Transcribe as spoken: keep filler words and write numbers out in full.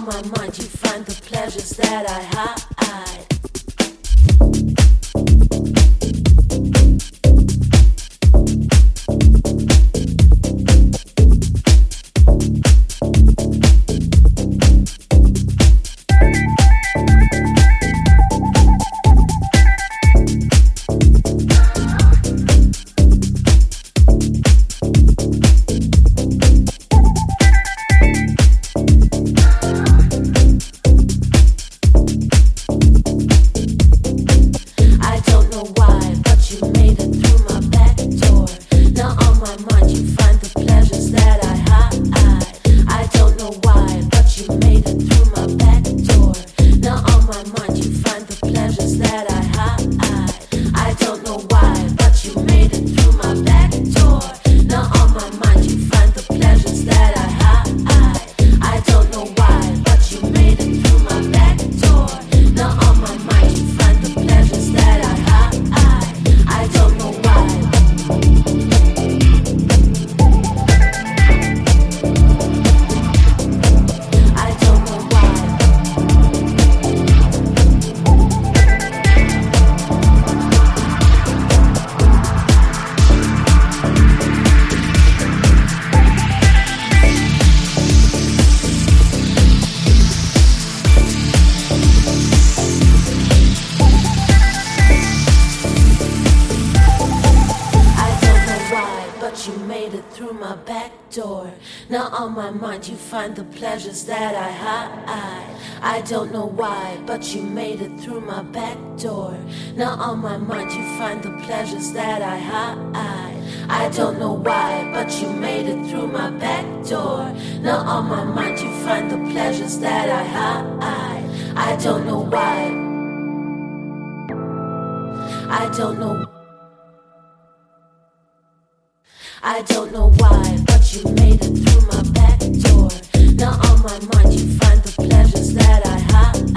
on my mind you find the pleasures that I hide. You find the pleasures that I hide. I don't know why, but you made it through my back door. Now on my mind you find the pleasures that I hide. I don't know why, but you made it through my back door. Now on my mind you find the pleasures that I hide. I don't know why. I don't know. I don't know why, but you made it through my back door. Now on my mind you find the pleasures that I hide.